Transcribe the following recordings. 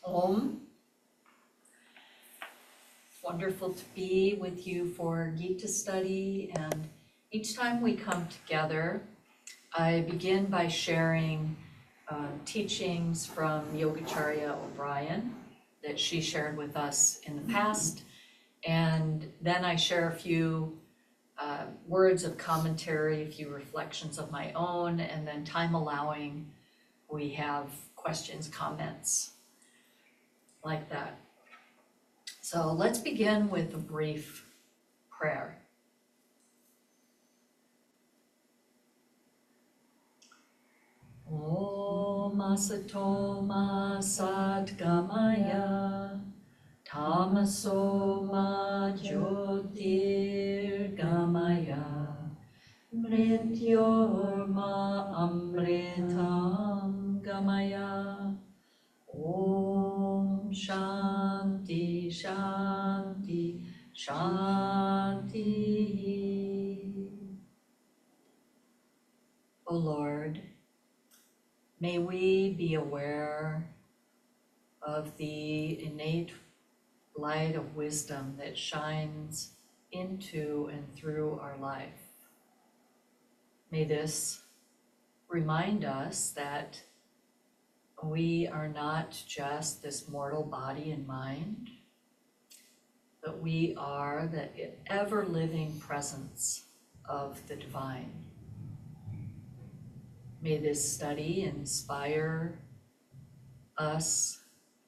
Om. Wonderful to be with you for Gita study, and each time we come together, I begin by sharing teachings from Yogacharya O'Brien that she shared with us in the past, and then I share a few words of commentary, a few reflections of my own, and then time allowing, we have questions, comments, like that. So let's begin with a brief prayer. Om Asato Ma Satgamaya Tamaso Ma Jyotirgamaya Mrityorma Amritam Gamaya. Om Shanti Shanti Shanti. O Lord, may we be aware of the innate light of wisdom that shines into and through our life. May this remind us that we are not just this mortal body and mind, but we are the ever-living presence of the divine. May this study inspire us,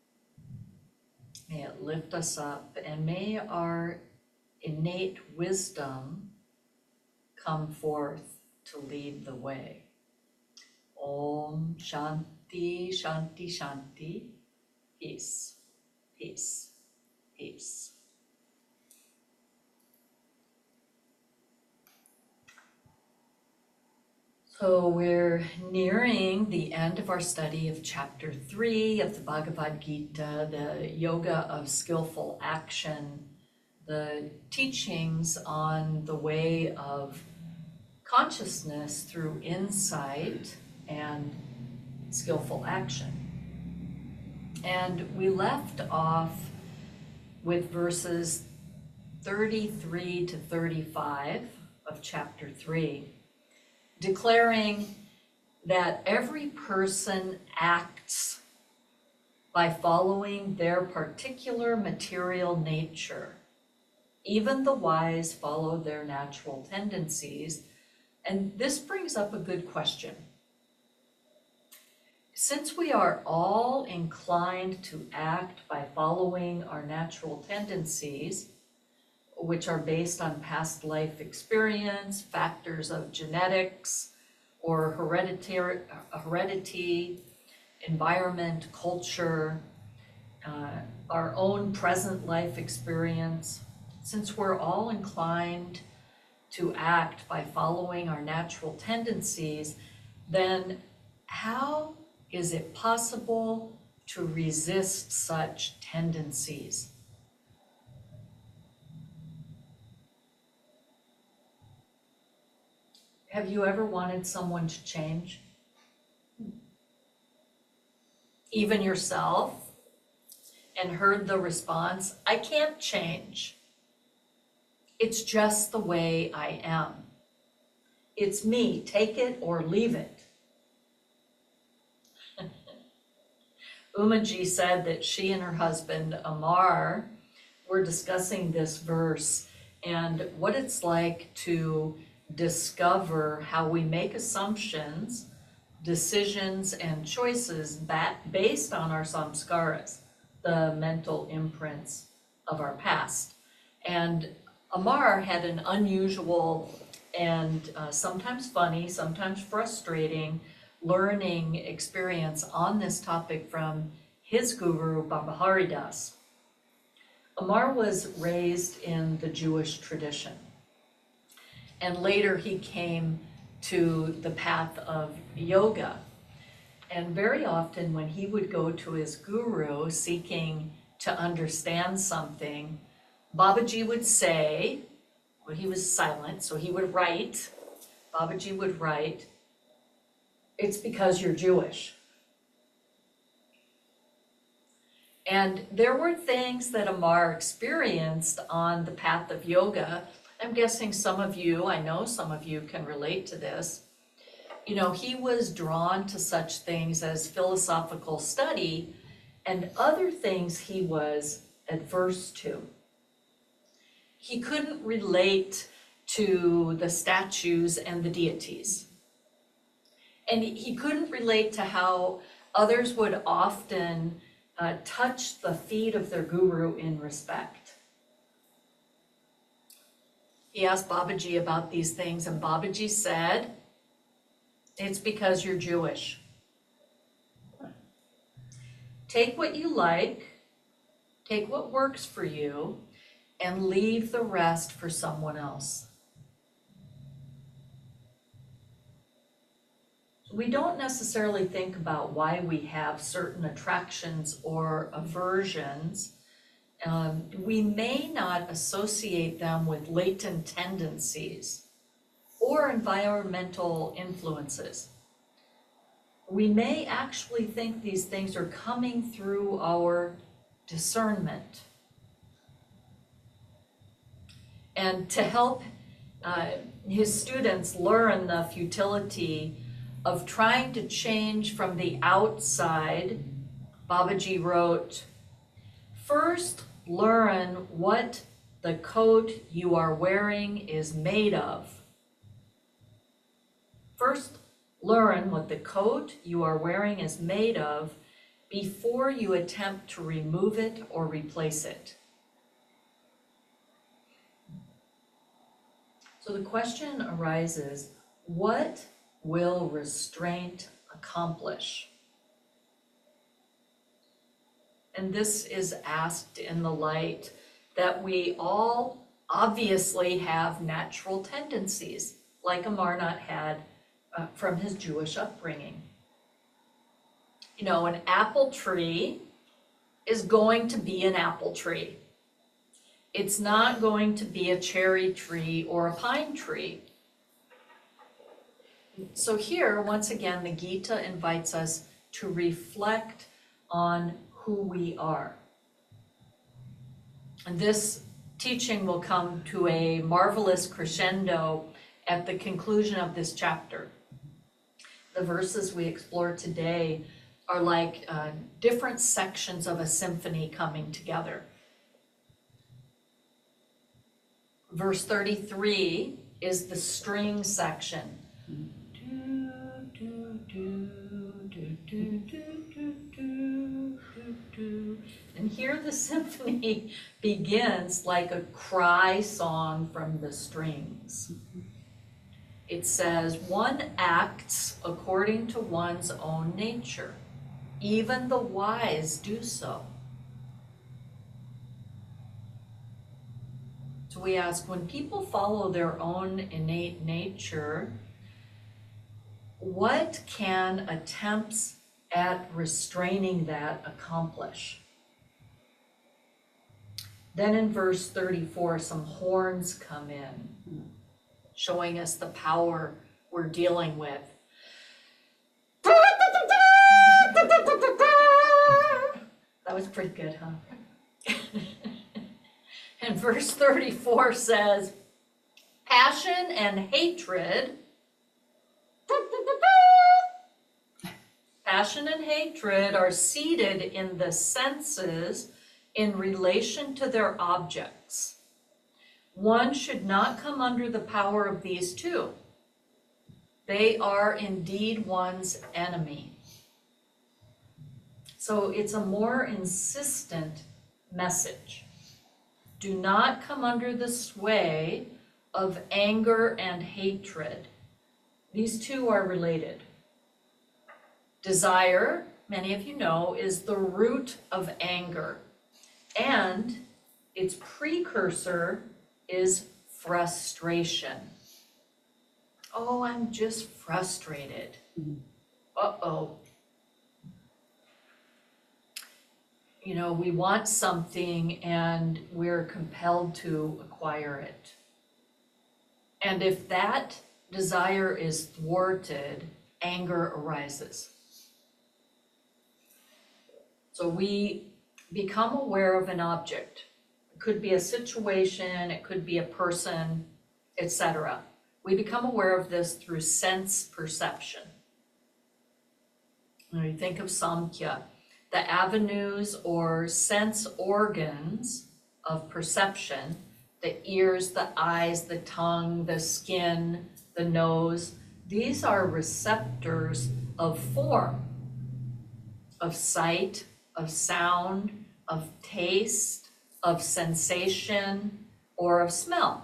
may it lift us up, and may our innate wisdom come forth to lead the way. Om Shanti Shanti Shanti. Peace, peace, peace. So we're nearing the end of our study of chapter 3 of the Bhagavad Gita, the yoga of skillful action, the teachings on the way of consciousness through insight and skillful action. And we left off with verses 33 to 35 of chapter 3, declaring that every person acts by following their particular material nature. Even the wise follow their natural tendencies. And this brings up a good question. Since we are all inclined to act by following our natural tendencies, which are based on past life experience, factors of genetics, or heredity, environment, culture, our own present life experience, since we're all inclined to act by following our natural tendencies, then how is it possible to resist such tendencies? Have you ever wanted someone to change? Even yourself? And heard the response, I can't change. It's just the way I am. It's me, take it or leave it. Umaji said that she and her husband, Amar, were discussing this verse and what it's like to discover how we make assumptions, decisions, and choices based on our samskaras, the mental imprints of our past. And Amar had an unusual and sometimes funny, sometimes frustrating learning experience on this topic from his guru, Baba Haridas. Amar was raised in the Jewish tradition, and later he came to the path of yoga. And very often when he would go to his guru seeking to understand something, Babaji would say, well, he was silent, so he would write, Babaji would write, it's because you're Jewish. And there were things that Amar experienced on the path of yoga. I'm guessing some of you, I know some of you can relate to this. You know, he was drawn to such things as philosophical study and other things he was adverse to. He couldn't relate to the statues and the deities. And he couldn't relate to how others would often touch the feet of their guru in respect. He asked Babaji about these things, and Babaji said, it's because you're Jewish. Take what you like, take what works for you, and leave the rest for someone else. We don't necessarily think about why we have certain attractions or aversions. We may not associate them with latent tendencies or environmental influences. We may actually think these things are coming through our discernment. And to help his students learn the futility of trying to change from the outside, Babaji wrote, first learn what the coat you are wearing is made of. First learn what the coat you are wearing is made of before you attempt to remove it or replace it. So the question arises, what will restraint accomplish? And this is asked in the light that we all obviously have natural tendencies, like Amarnath had from his Jewish upbringing. You know, an apple tree is going to be an apple tree. It's not going to be a cherry tree or a pine tree. So here, once again, the Gita invites us to reflect on who we are. And this teaching will come to a marvelous crescendo at the conclusion of this chapter. The verses we explore today are like different sections of a symphony coming together. Verse 33 is the string section. And here the symphony begins like a cry song from the strings. It says, one acts according to one's own nature. Even the wise do so. So we ask, when people follow their own innate nature, what can attempts at restraining that accomplish? Then in verse 34, some horns come in, showing us the power we're dealing with. That was pretty good, huh? And verse 34 says, passion and hatred. Passion and hatred are seated in the senses in relation to their objects. One should not come under the power of these two. They are indeed one's enemy. So it's a more insistent message. Do not come under the sway of anger and hatred. These two are related. Desire, many of you know, is the root of anger, and its precursor is frustration. Oh, I'm just frustrated. Uh-oh. You know, we want something and we're compelled to acquire it. And if that desire is thwarted, anger arises. So we become aware of an object. It could be a situation, it could be a person, etc. We become aware of this through sense perception. When you think of Samkhya, the avenues or sense organs of perception, the ears, the eyes, the tongue, the skin, the nose, these are receptors of form, of sight, of sound, of taste, of sensation, or of smell.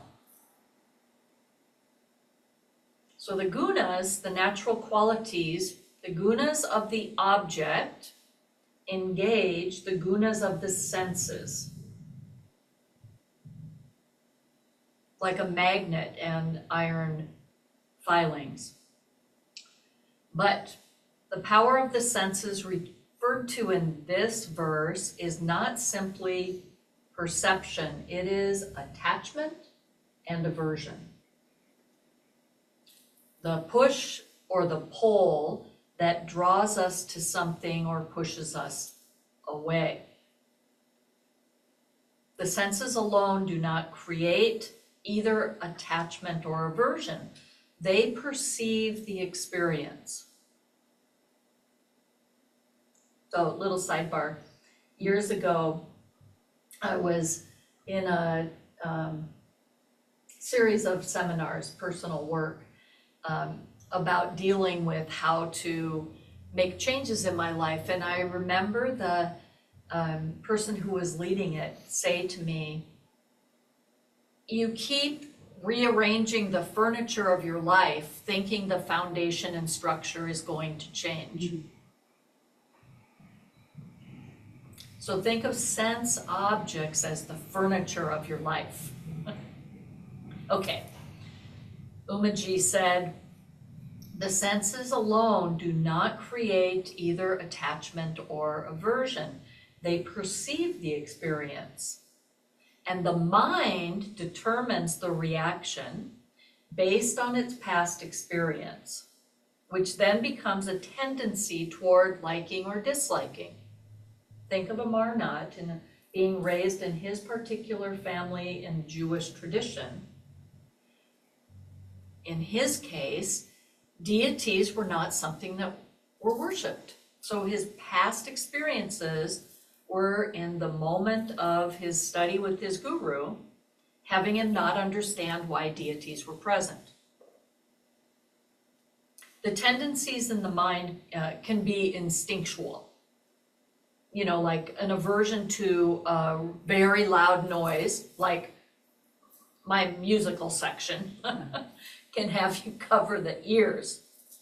So the gunas, the natural qualities, the gunas of the object engage the gunas of the senses, like a magnet and iron filings. But the power of the senses referred to in this verse is not simply perception, it is attachment and aversion. The push or the pull that draws us to something or pushes us away. The senses alone do not create either attachment or aversion. They perceive the experience. So, little sidebar. Years ago, I was in a series of seminars, personal work, about dealing with how to make changes in my life. And I remember the person who was leading it say to me, "You keep rearranging the furniture of your life, thinking the foundation and structure is going to change." Mm-hmm. So think of sense objects as the furniture of your life. Okay. Umaji said, the senses alone do not create either attachment or aversion. They perceive the experience. And the mind determines the reaction based on its past experience, which then becomes a tendency toward liking or disliking. Think of Amarnath and being raised in his particular family in Jewish tradition. In his case, deities were not something that were worshipped. So his past experiences were in the moment of his study with his guru, having him not understand why deities were present. The tendencies in the mind can be instinctual. You know, like an aversion to very loud noise, like my musical section, can have you cover the ears.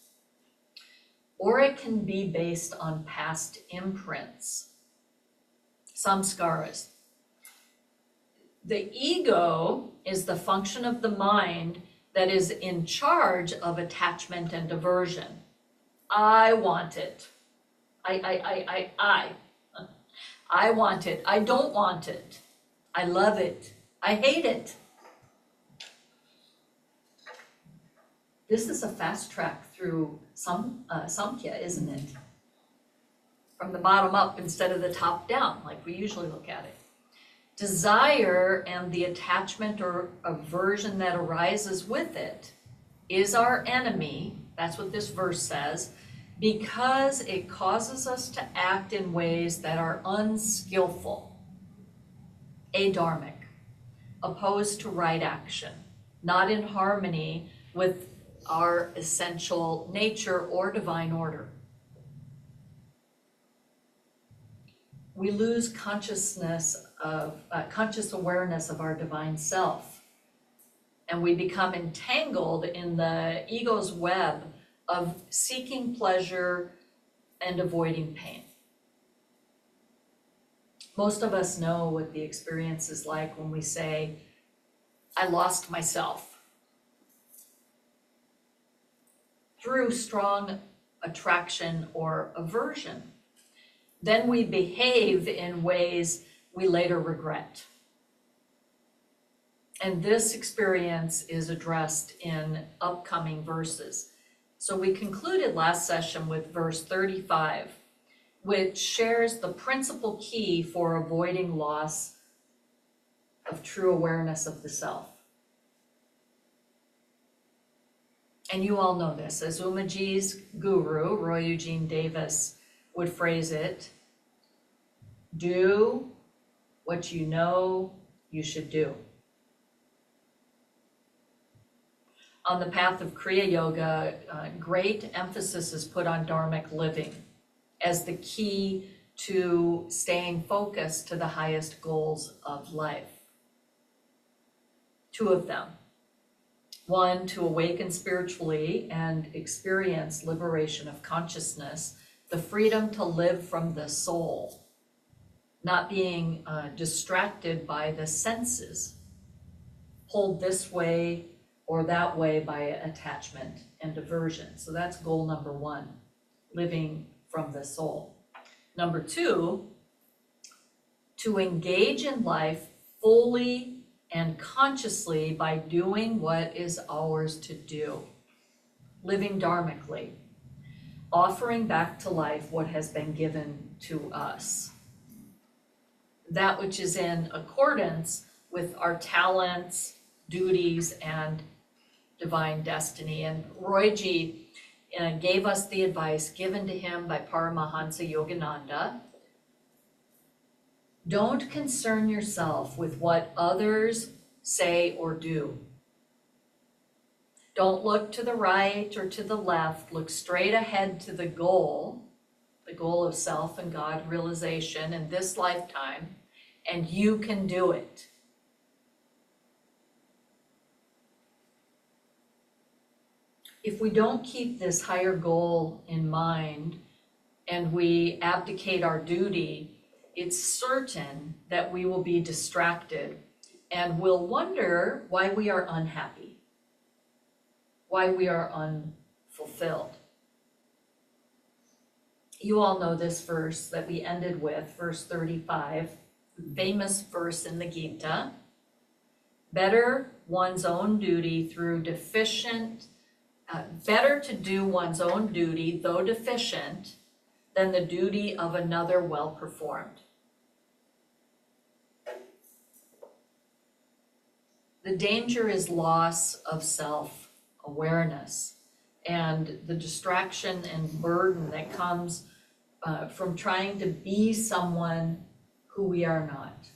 Or it can be based on past imprints, samskaras. The ego is the function of the mind that is in charge of attachment and aversion. I want it. I want it. I don't want it. I love it. I hate it. This is a fast track through Samkhya, isn't it? From the bottom up instead of the top down, like we usually look at it. Desire and the attachment or aversion that arises with it is our enemy, that's what this verse says, because it causes us to act in ways that are unskillful, adharmic, opposed to right action, not in harmony with our essential nature or divine order. We lose consciousness of conscious awareness of our divine self, and we become entangled in the ego's web of seeking pleasure and avoiding pain. Most of us know what the experience is like when we say, I lost myself. Through strong attraction or aversion. Then we behave in ways we later regret. And this experience is addressed in upcoming verses. So we concluded last session with verse 35. which shares the principal key for avoiding loss of true awareness of the self. And you all know this, as Umaji's guru, Roy Eugene Davis, would phrase it, do what you know you should do. On the path of Kriya Yoga, great emphasis is put on dharmic living as the key to staying focused to the highest goals of life. Two of them. One, to awaken spiritually and experience liberation of consciousness, the freedom to live from the soul, not being distracted by the senses, pulled this way or that way by attachment and aversion. So that's goal number one, living from the soul. Number two, to engage in life fully and consciously by doing what is ours to do, living dharmically, offering back to life what has been given to us, that which is in accordance with our talents, duties, and divine destiny. And Royji gave us the advice given to him by Paramahansa Yogananda. Don't concern yourself with what others say or do. Don't look to the right or to the left. Look straight ahead to the goal of self and God realization in this lifetime, and you can do it. If we don't keep this higher goal in mind and we abdicate our duty, it's certain that we will be distracted and will wonder why we are unhappy, why we are unfulfilled. You all know this verse that we ended with, verse 35, famous verse in the Gita. Better one's own duty through better to do one's own duty, though deficient, than the duty of another well performed. The danger is loss of self-awareness and the distraction and burden that comes from trying to be someone who we are not.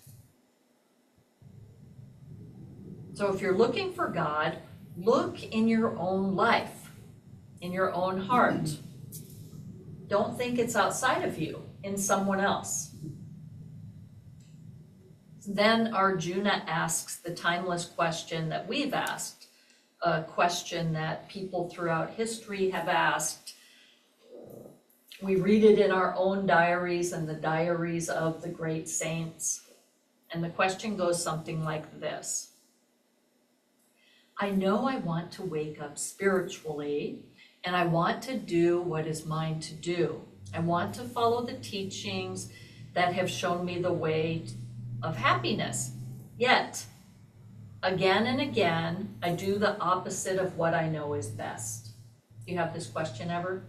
So if you're looking for God, look in your own life, in your own heart. Don't think it's outside of you, in someone else. Then Arjuna asks the timeless question that we've asked, a question that people throughout history have asked. We read it in our own diaries and the diaries of the great saints. And the question goes something like this. I know I want to wake up spiritually, and I want to do what is mine to do. I want to follow the teachings that have shown me the way of happiness. Yet, again and again, I do the opposite of what I know is best. Do you have this question ever?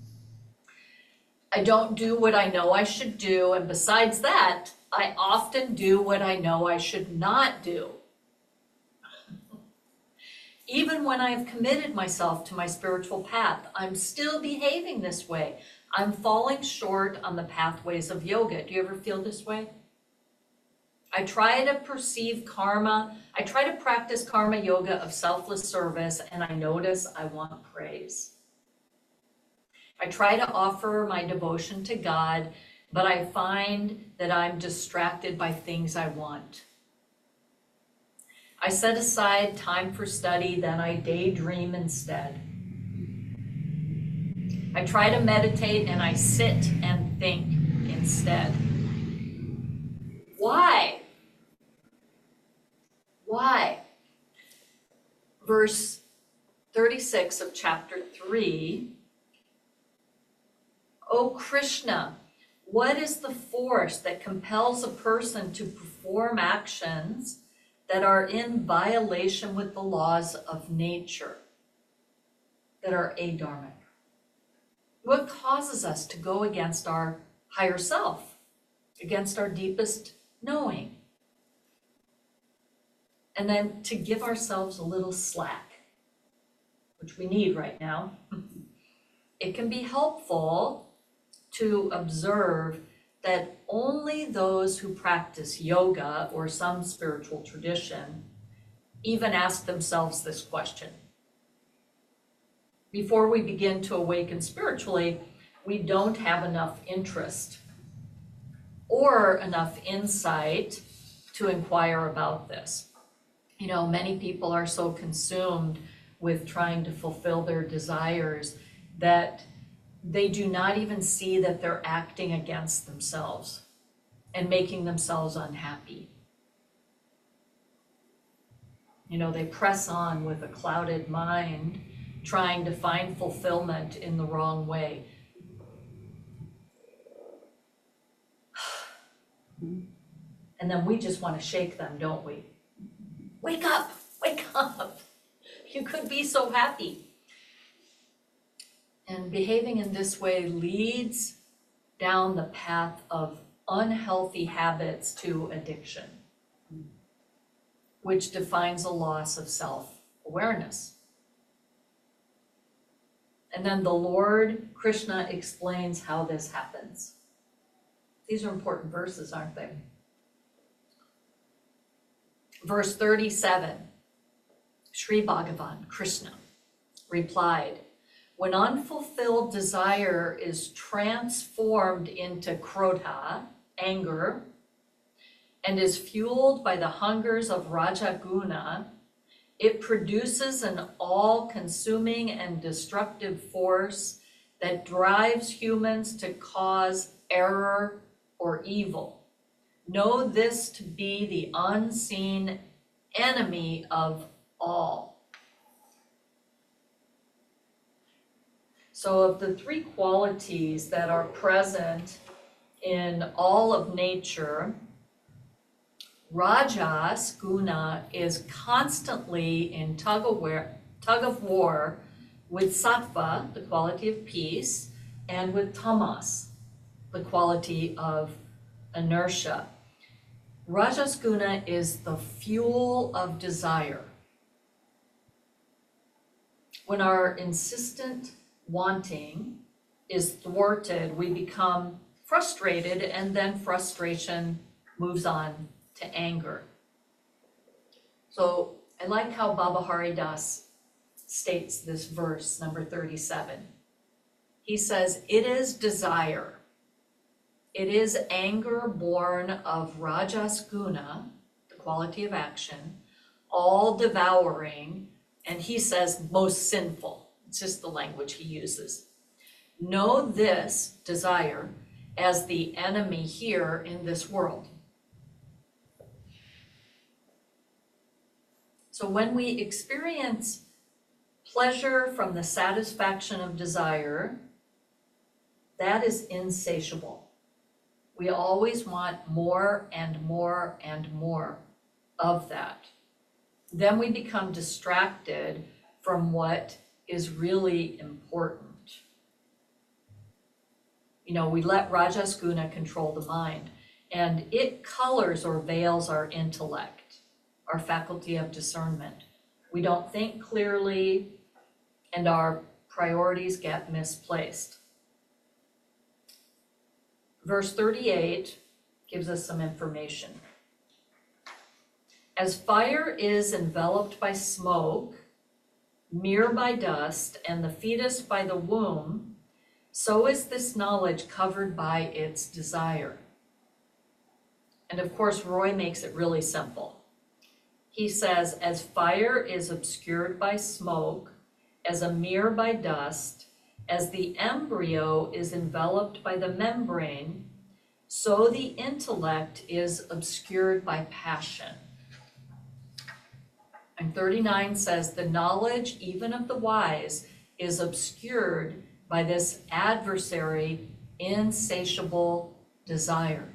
I don't do what I know I should do, and besides that, I often do what I know I should not do. Even when I have committed myself to my spiritual path, I'm still behaving this way. I'm falling short on the pathways of yoga. Do you ever feel this way? I try to perceive karma. I try to practice karma yoga of selfless service, and I notice I want praise. I try to offer my devotion to God, but I find that I'm distracted by things I want. I set aside time for study, then I daydream instead. I try to meditate and I sit and think instead. Why? Why? Verse 36 of chapter 3. O Krishna, what is the force that compels a person to perform actions that are in violation with the laws of nature, that are adharmic? What causes us to go against our higher self, against our deepest knowing. And then to give ourselves a little slack, which we need right now. It can be helpful to observe that only those who practice yoga or some spiritual tradition even ask themselves this question. Before we begin to awaken spiritually, we don't have enough interest or enough insight to inquire about this. You know, many people are so consumed with trying to fulfill their desires that they do not even see that they're acting against themselves and making themselves unhappy. You know, they press on with a clouded mind, trying to find fulfillment in the wrong way. And then we just want to shake them, don't we? Wake up, wake up. You could be so happy. And behaving in this way leads down the path of unhealthy habits to addiction, which defines a loss of self-awareness. And then the Lord Krishna explains how this happens. These are important verses, aren't they? Verse 37, Sri Bhagavan, Krishna, replied, when unfulfilled desire is transformed into krodha, anger, and is fueled by the hungers of Rajaguna, it produces an all-consuming and destructive force that drives humans to cause error or evil. Know this to be the unseen enemy of all. So of the three qualities that are present in all of nature, Rajas guna is constantly in tug of war with sattva, the quality of peace, and with tamas, the quality of inertia. Rajas guna is the fuel of desire. When our insistent wanting is thwarted, we become frustrated, and then frustration moves on to anger. So I like how Baba Haridas states this verse, number 37. He says, it is desire. It is anger born of Rajas guna, the quality of action, all devouring, and he says most sinful. It's just the language he uses. Know this desire as the enemy here in this world. So when we experience pleasure from the satisfaction of desire, that is insatiable. We always want more and more and more of that. Then we become distracted from what is really important. You know, we let Rajas guna control the mind, and it colors or veils our intellect, our faculty of discernment. We don't think clearly, and our priorities get misplaced. Verse 38 gives us some information. As fire is enveloped by smoke, mere by dust, and the fetus by the womb, so is this knowledge covered by its desire. And of course, Roy makes it really simple. He says, as fire is obscured by smoke, as a mere by dust, as the embryo is enveloped by the membrane, so the intellect is obscured by passion. And 39 says, the knowledge even of the wise is obscured by this adversary, insatiable desire.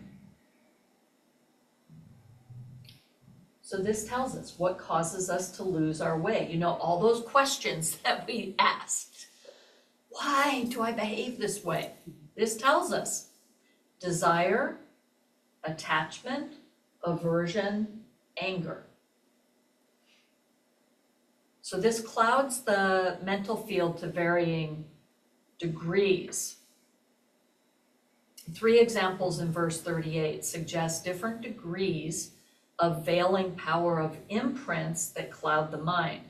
So this tells us what causes us to lose our way. You know, all those questions that we asked. Why do I behave this way? This tells us desire, attachment, aversion, anger. So this clouds the mental field to varying degrees. 3 examples in verse 38 suggest different degrees of veiling power of imprints that cloud the mind.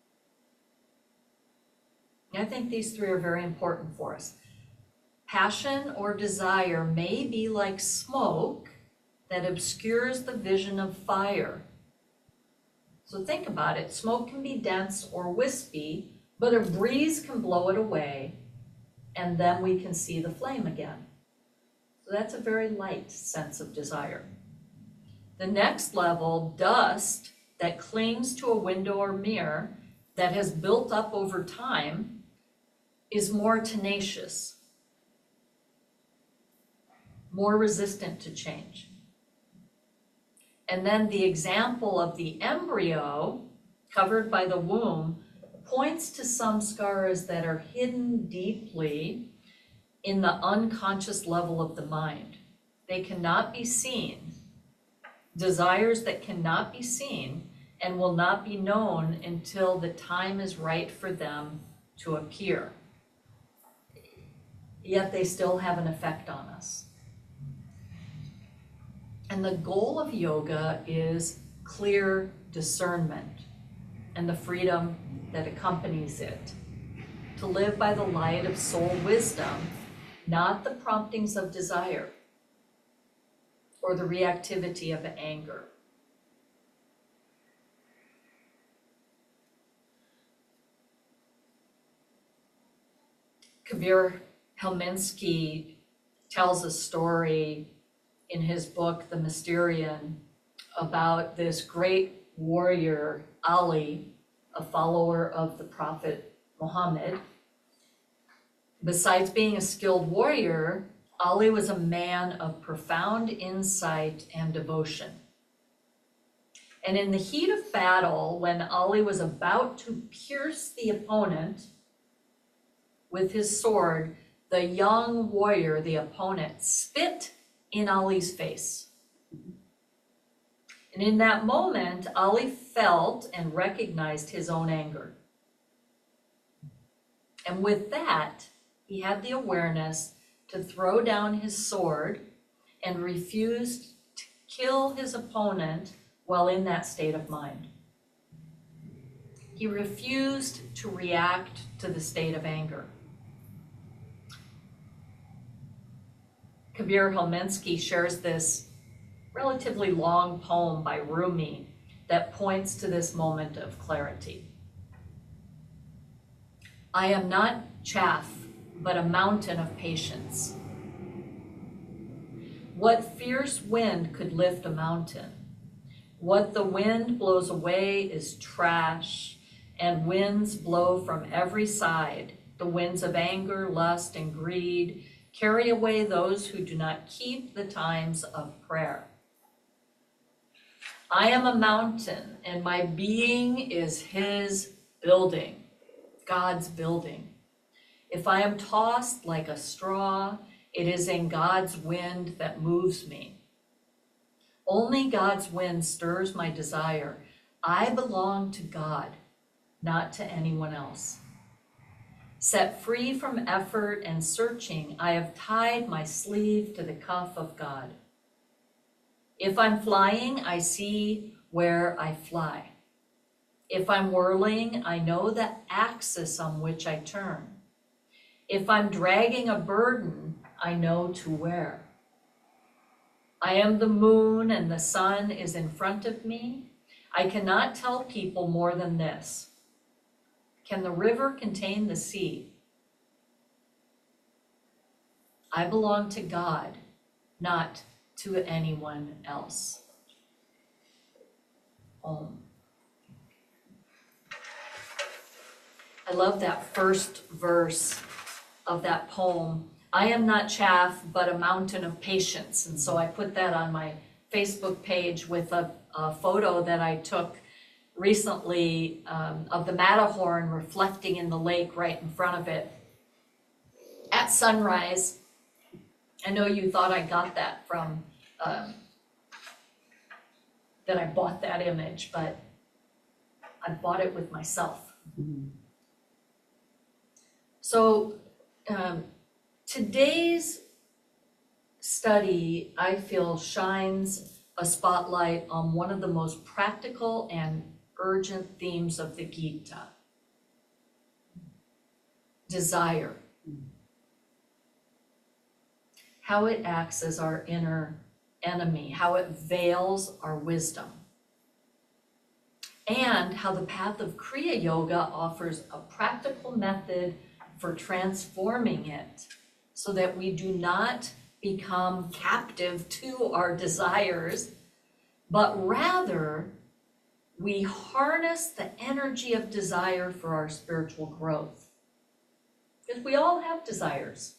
I think these 3 are very important for us. Passion or desire may be like smoke that obscures the vision of fire. So think about it. Smoke can be dense or wispy, but a breeze can blow it away, and then we can see the flame again. So that's a very light sense of desire. The next level, dust that clings to a window or mirror that has built up over time, is more tenacious, more resistant to change. And then the example of the embryo covered by the womb points to some scars that are hidden deeply in the unconscious level of the mind. They cannot be seen. Desires that cannot be seen and will not be known until the time is right for them to appear. Yet they still have an effect on us. And the goal of yoga is clear discernment and the freedom that accompanies it. To live by the light of soul wisdom, not the promptings of desire or the reactivity of anger. Kabir Helminski tells a story in his book, The Mysterian, about this great warrior, Ali, a follower of the Prophet Muhammad. Besides being a skilled warrior, Ali was a man of profound insight and devotion. And in the heat of battle, when Ali was about to pierce the opponent with his sword, the young warrior, the opponent, spit in Ali's face. And in that moment, Ali felt and recognized his own anger. And with that, he had the awareness to throw down his sword and refused to kill his opponent while in that state of mind. He refused to react to the state of anger. Kabir Helminski shares this relatively long poem by Rumi that points to this moment of clarity. I am not chaff, but a mountain of patience. What fierce wind could lift a mountain? What the wind blows away is trash, and winds blow from every side. The winds of anger, lust, and greed carry away those who do not keep the times of prayer. I am a mountain, and my being is his building, God's building. If I am tossed like a straw, it is in God's wind that moves me. Only God's wind stirs my desire. I belong to God, not to anyone else. Set free from effort and searching, I have tied my sleeve to the cuff of God. If I'm flying, I see where I fly. If I'm whirling, I know the axis on which I turn. If I'm dragging a burden, I know to where. I am the moon and the sun is in front of me. I cannot tell people more than this. Can the river contain the sea? I belong to God, not to anyone else. Om. I love that first verse of that poem. I am not chaff, but a mountain of patience. And so I put that on my Facebook page with a photo that I took recently of the Matterhorn reflecting in the lake right in front of it at sunrise. And know you thought I got that from, that I bought that image, but I bought it with myself. So today's study, I feel, shines a spotlight on one of the most practical and urgent themes of the Gita: desire. How it acts as our inner enemy, how it veils our wisdom, and how the path of Kriya Yoga offers a practical method for transforming it so that we do not become captive to our desires, but rather we harness the energy of desire for our spiritual growth. Because we all have desires.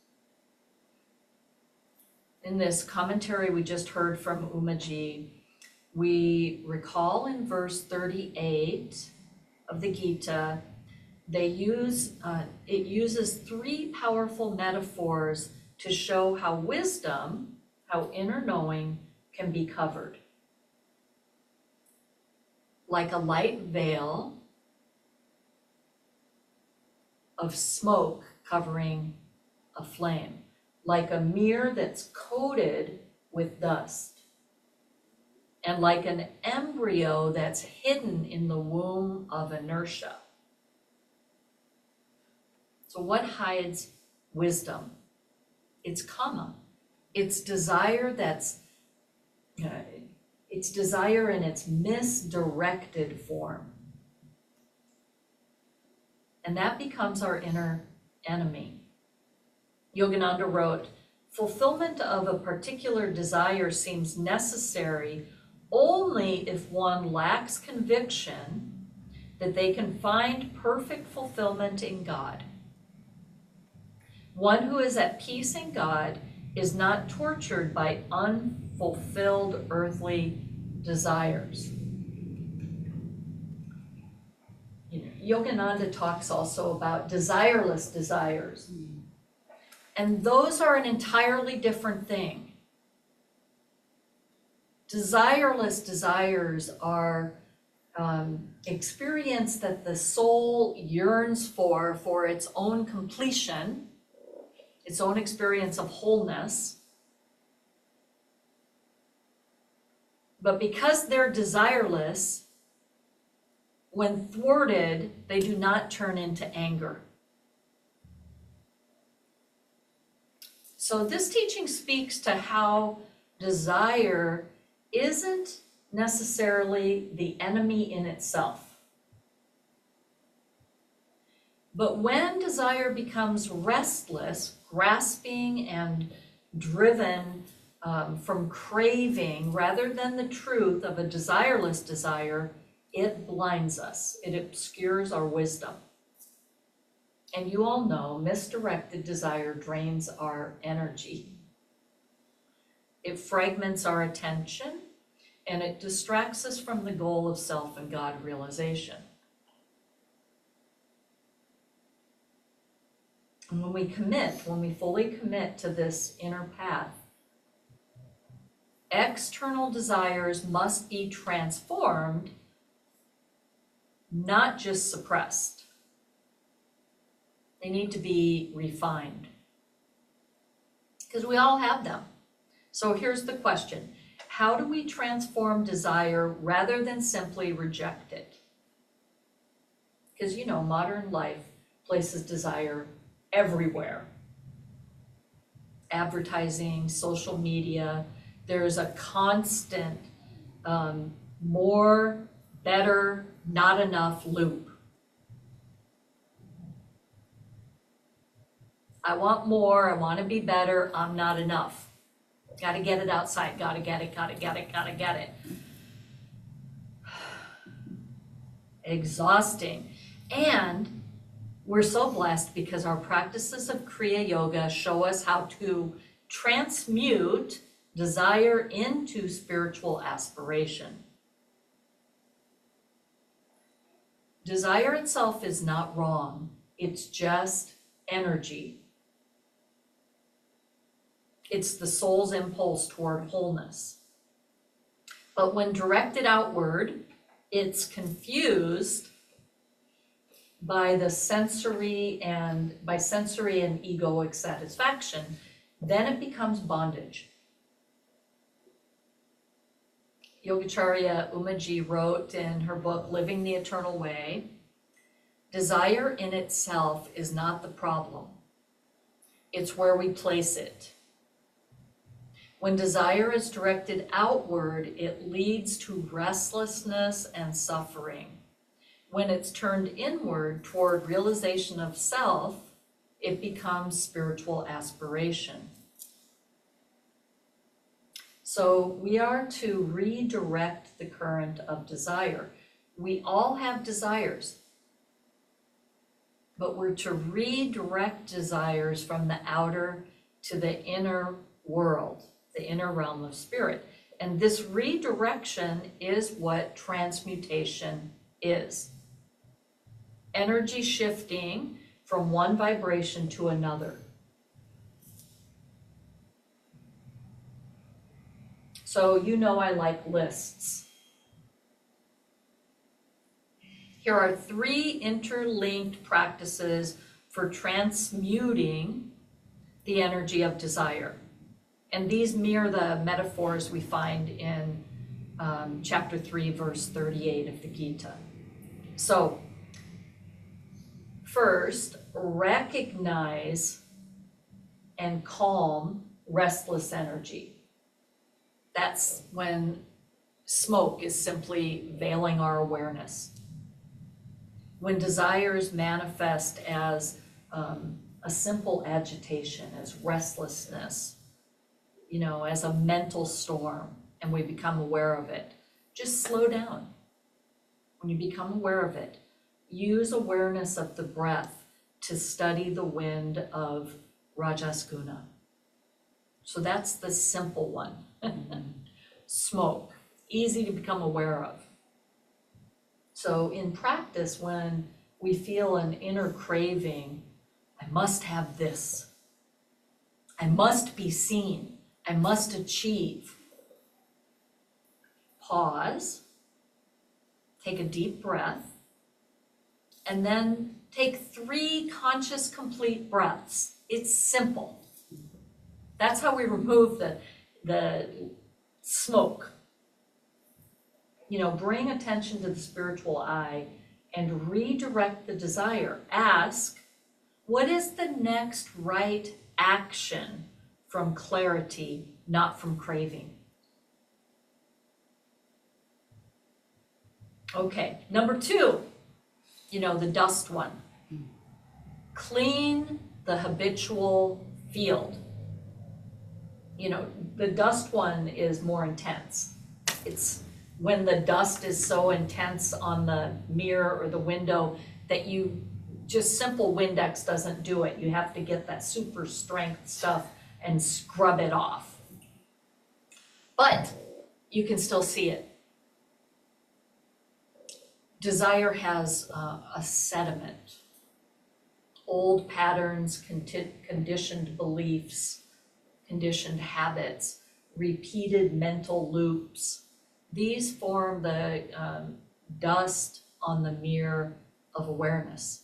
In this commentary we just heard from Umaji, we recall in verse 38 of the Gita, it uses three powerful metaphors to show how wisdom, how inner knowing, can be covered. Like a light veil of smoke covering a flame, like a mirror that's coated with dust, and like an embryo that's hidden in the womb of inertia. So what hides wisdom? It's kama. It's desire it's desire in its misdirected form. And that becomes our inner enemy. Yogananda wrote, fulfillment of a particular desire seems necessary only if one lacks conviction that they can find perfect fulfillment in God. One who is at peace in God is not tortured by unfulfilled earthly desires. Yogananda talks also about desireless desires. And those are an entirely different thing. Desireless desires are experience that the soul yearns for its own completion, its own experience of wholeness. But because they're desireless, when thwarted, they do not turn into anger. So this teaching speaks to how desire isn't necessarily the enemy in itself. But when desire becomes restless, grasping, and driven from craving rather than the truth of a desireless desire, it blinds us. It obscures our wisdom. And you all know misdirected desire drains our energy. It fragments our attention, and it distracts us from the goal of self and God realization. And when we fully commit to this inner path, external desires must be transformed, not just suppressed. They need to be refined. Because we all have them. So here's the question. How do we transform desire rather than simply reject it? Because modern life places desire everywhere. Advertising, social media, there's a constant more, better, not enough loop. I want more, I want to be better, I'm not enough. Got to get it outside, got to get it, got to get it, got to get it. Exhausting. And we're so blessed because our practices of Kriya Yoga show us how to transmute desire into spiritual aspiration. Desire itself is not wrong, it's just energy. It's the soul's impulse toward wholeness. But when directed outward, it's confused by sensory and egoic satisfaction. Then it becomes bondage. Yogacharya Umaji wrote in her book, Living the Eternal Way, desire in itself is not the problem. It's where we place it. When desire is directed outward, it leads to restlessness and suffering. When it's turned inward toward realization of self, it becomes spiritual aspiration. So we are to redirect the current of desire. We all have desires, but we're to redirect desires from the outer to the inner world, the inner realm of spirit. And this redirection is what transmutation is. Energy shifting from one vibration to another. So you know I like lists. Here are 3 interlinked practices for transmuting the energy of desire. And these mirror the metaphors we find in chapter 3, verse 38 of the Gita. So, first, recognize and calm restless energy. That's when smoke is simply veiling our awareness. When desires manifest as a simple agitation, as restlessness, as a mental storm, and we become aware of it, just slow down. When you become aware of it, use awareness of the breath to study the wind of Rajasguna. So that's the simple one. Smoke, easy to become aware of. So in practice, when we feel an inner craving, I must have this. I must be seen. I must achieve. Pause, take a deep breath, and then take 3 conscious, complete breaths. It's simple. That's how we remove the smoke. Bring attention to the spiritual eye and redirect the desire. Ask, what is the next right action from clarity, not from craving? Okay, number 2, the dust one. Clean the habitual field. The dust one is more intense. It's when the dust is so intense on the mirror or the window that just simple Windex doesn't do it. You have to get that super strength stuff and scrub it off. But you can still see it. Desire has a sediment, old patterns, conditioned beliefs, conditioned habits, repeated mental loops. These form the dust on the mirror of awareness.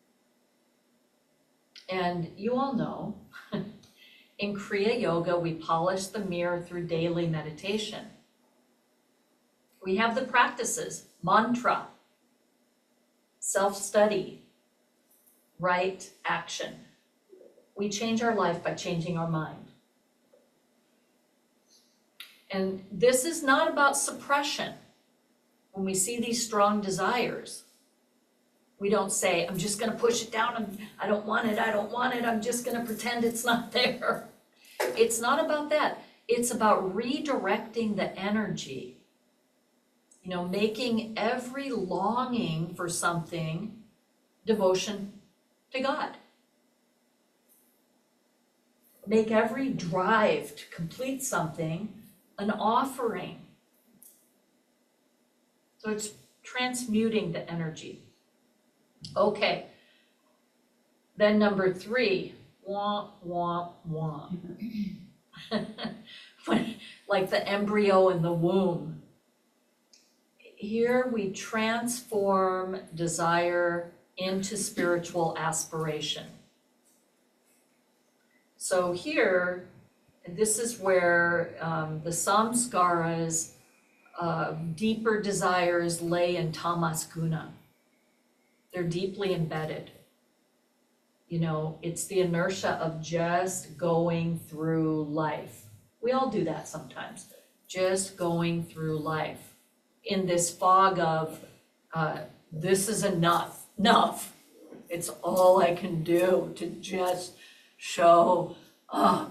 And you all know, in Kriya Yoga, we polish the mirror through daily meditation. We have the practices, mantra, self-study, right action. We change our life by changing our mind. And this is not about suppression. When we see these strong desires, we don't say, I'm just going to push it down. I don't want it. I'm just going to pretend it's not there. It's not about that. It's about redirecting the energy. Making every longing for something devotion to God. Make every drive to complete something an offering. So it's transmuting the energy. Okay. Then number 3, wah, wah, wah. like the embryo in the womb. Here we transform desire into spiritual aspiration. So here, this is where the samskaras, deeper desires lay in tamas guna. They're deeply embedded. You know, it's the inertia of just going through life. We all do that sometimes, just going through life in this fog of, this is enough. It's all I can do to just show up.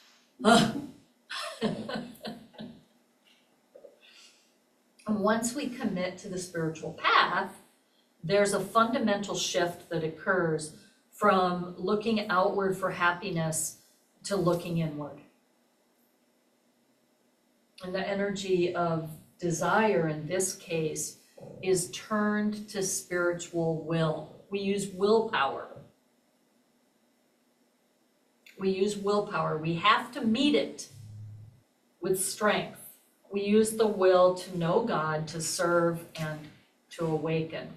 And once we commit to the spiritual path, there's a fundamental shift that occurs from looking outward for happiness to looking inward. And the energy of desire in this case is turned to spiritual will. We use willpower. We have to meet it with strength. We use the will to know God, to serve, and to awaken.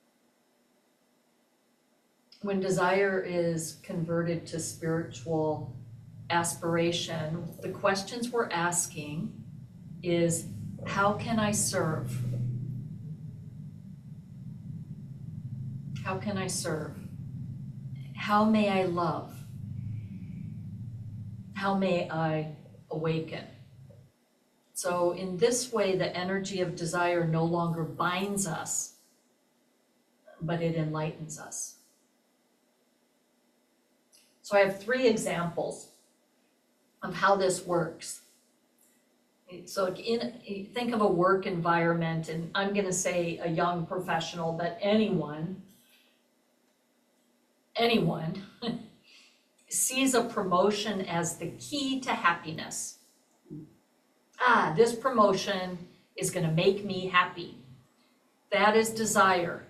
When desire is converted to spiritual aspiration, the questions we're asking is, how can I serve? How can I serve? How may I love? How may I awaken? So in this way, the energy of desire no longer binds us, but it enlightens us. So I have 3 examples of how this works. So think of a work environment, and I'm going to say a young professional, but anyone sees a promotion as the key to happiness. This promotion is going to make me happy. That is desire.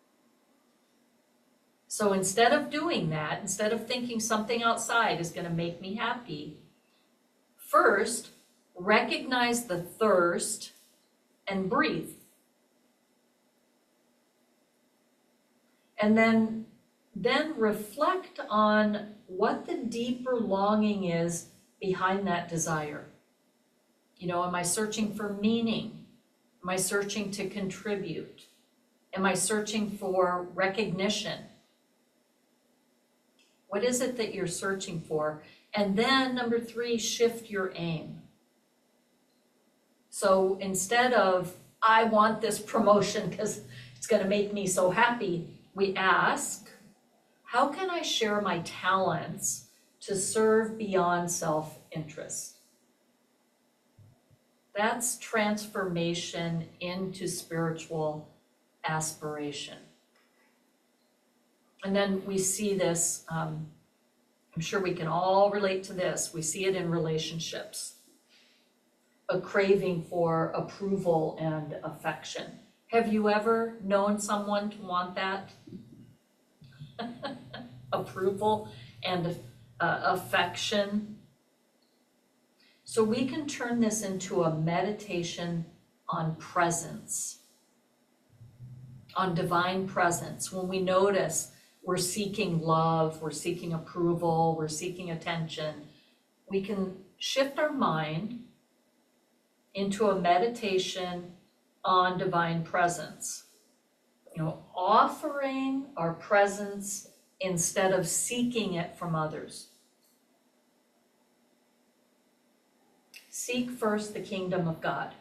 So instead of doing that, instead of thinking something outside is going to make me happy, first, recognize the thirst and breathe. And then reflect on what the deeper longing is behind that desire. You know, am I searching for meaning? Am I searching to contribute? Am I searching for recognition? What is it that you're searching for? And then number 3, shift your aim. So instead of, I want this promotion because it's going to make me so happy, we ask, how can I share my talents to serve beyond self-interest? That's transformation into spiritual aspiration. And then we see this, I'm sure we can all relate to this. We see it in relationships. A craving for approval and affection. Have you ever known someone to want that? Approval and affection. So we can turn this into a meditation on presence, on divine presence. When we notice we're seeking love, we're seeking approval, we're seeking attention, we can shift our mind into a meditation on divine presence. You know, offering our presence instead of seeking it from others. Seek first the kingdom of God.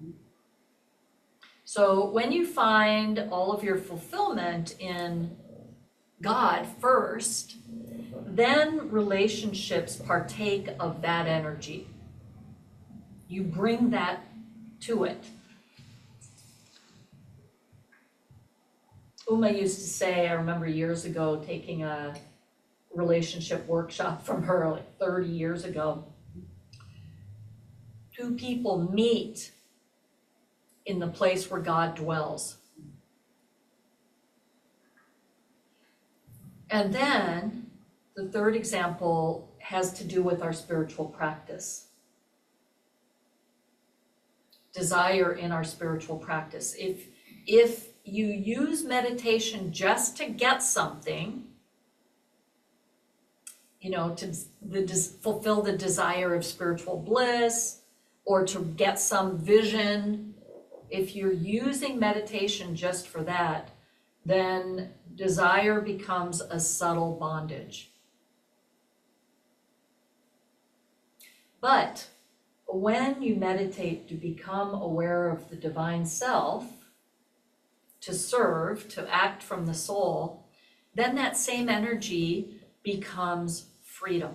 So when you find all of your fulfillment in God first, then relationships partake of that energy. You bring that to it. Uma used to say, I remember years ago taking a relationship workshop from her, like 30 years ago. 2 people meet in the place where God dwells. And then the third example has to do with our spiritual practice. Desire in our spiritual practice. If you use meditation just to get something, to fulfill the desire of spiritual bliss or to get some vision, if you're using meditation just for that, then desire becomes a subtle bondage. But when you meditate to become aware of the divine self, to serve, to act from the soul, then that same energy becomes freedom.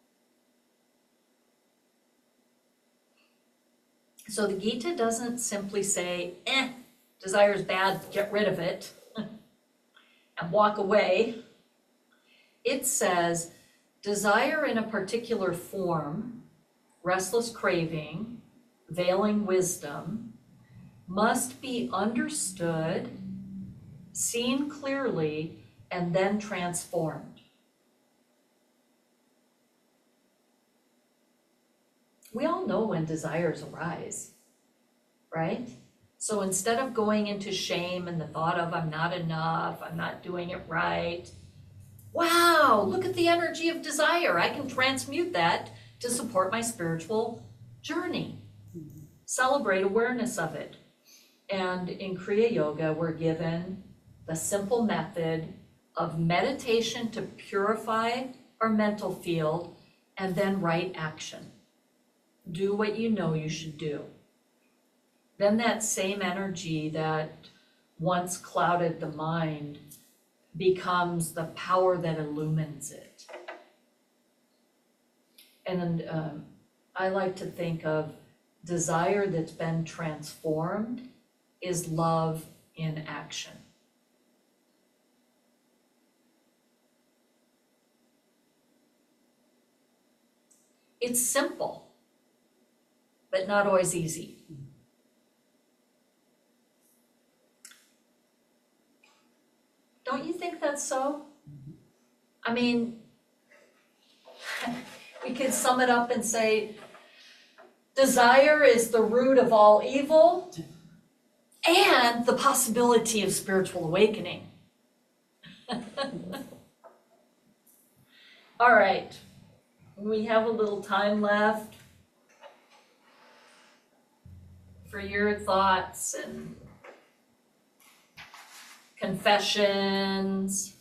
So the Gita doesn't simply say, desire is bad, get rid of it, and walk away. It says, desire in a particular form, restless craving, veiling wisdom, must be understood, seen clearly, and then transformed. We all know when desires arise, right? So instead of going into shame and the thought of I'm not enough, I'm not doing it right, wow, look at the energy of desire. I can transmute that to support my spiritual journey. Celebrate awareness of it. And in Kriya Yoga, we're given the simple method of meditation to purify our mental field and then right action. Do what you know you should do. Then that same energy that once clouded the mind becomes the power that illumines it. And I like to think of desire that's been transformed is love in action. It's simple, but not always easy. Don't you think that's so? I mean, we could sum it up and say, desire is the root of all evil and the possibility of spiritual awakening. All right, we have a little time left for your thoughts and confessions,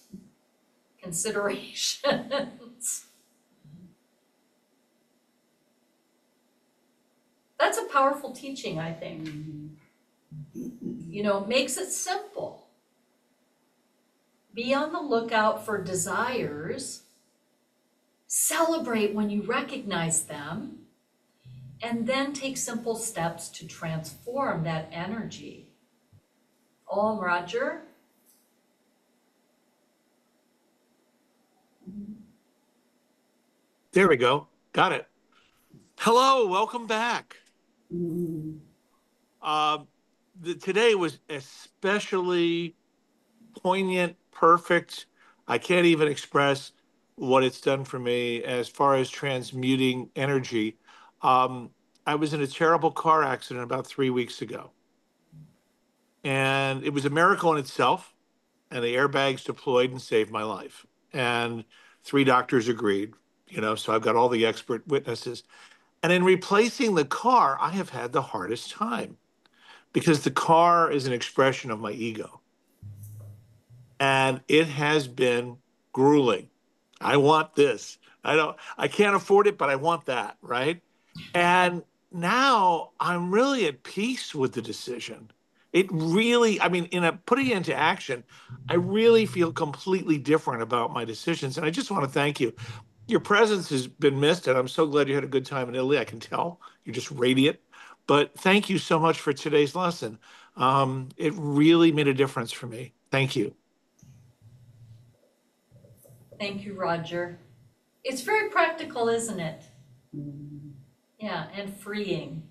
considerations. That's a powerful teaching, I think. It makes it simple. Be on the lookout for desires. Celebrate when you recognize them. And then take simple steps to transform that energy. Om, Roger? There we go. Got it. Hello, welcome back. Today was especially poignant, perfect. I can't even express what it's done for me as far as transmuting energy. I was in a terrible car accident about 3 weeks ago. And it was a miracle in itself. And the airbags deployed and saved my life. And 3 doctors agreed, so I've got all the expert witnesses. And in replacing the car, I have had the hardest time because the car is an expression of my ego. And it has been grueling. I want this. I can't afford it, but I want that, right? And now I'm really at peace with the decision. It really, putting it into action, I really feel completely different about my decisions. And I just want to thank you. Your presence has been missed, and I'm so glad you had a good time in Italy. I can tell you're just radiant. But thank you so much for today's lesson. It really made a difference for me. Thank you. Thank you, Roger. It's very practical, isn't it? Yeah, and freeing.